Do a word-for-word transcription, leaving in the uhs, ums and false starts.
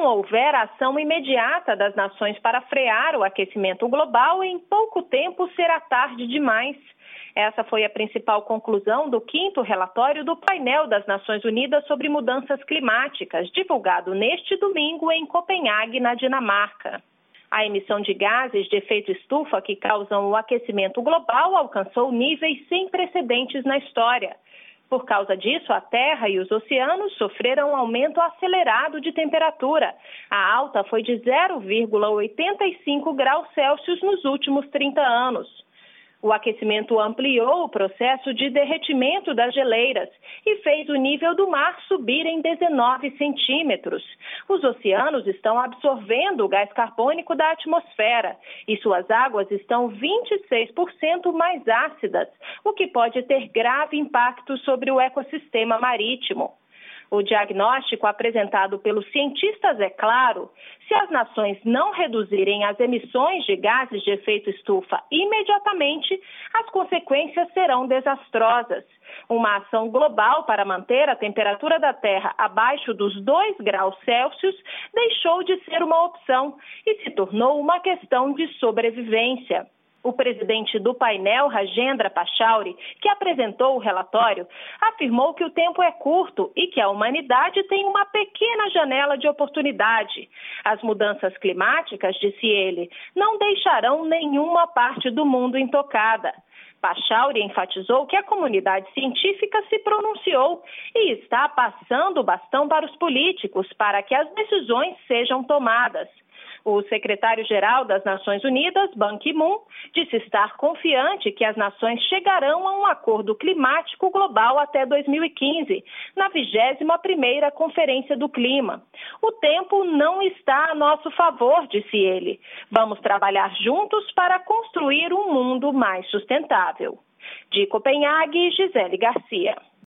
houver ação imediata das nações para frear o aquecimento global, em pouco tempo será tarde demais. Essa foi a principal conclusão do quinto relatório do painel das Nações Unidas sobre mudanças climáticas, divulgado neste domingo em Copenhague, na Dinamarca. A emissão de gases de efeito estufa que causam o aquecimento global alcançou níveis sem precedentes na história. Por causa disso, a Terra e os oceanos sofreram um aumento acelerado de temperatura. A alta foi de zero vírgula oitenta e cinco graus Celsius nos últimos trinta anos. O aquecimento ampliou o processo de derretimento das geleiras e fez o nível do mar subir em dezenove centímetros. Os oceanos estão absorvendo o gás carbônico da atmosfera e suas águas estão vinte e seis por cento mais ácidas, o que pode ter grave impacto sobre o ecossistema marítimo. O diagnóstico apresentado pelos cientistas é claro: se as nações não reduzirem as emissões de gases de efeito estufa imediatamente, as consequências serão desastrosas. Uma ação global para manter a temperatura da Terra abaixo dos dois graus Celsius deixou de ser uma opção e se tornou uma questão de sobrevivência. O presidente do painel, Rajendra Pachauri, que apresentou o relatório, afirmou que o tempo é curto e que a humanidade tem uma pequena janela de oportunidade. As mudanças climáticas, disse ele, não deixarão nenhuma parte do mundo intocada. Pachauri enfatizou que a comunidade científica se pronunciou e está passando o bastão para os políticos para que as decisões sejam tomadas. O secretário-geral das Nações Unidas, Ban Ki-moon, disse estar confiante que as nações chegarão a um acordo climático global até dois mil e quinze, na vigésima primeira Conferência do Clima. O tempo não está a nosso favor, disse ele. Vamos trabalhar juntos para construir um mundo mais sustentável. De Copenhague, Gisele Garcia.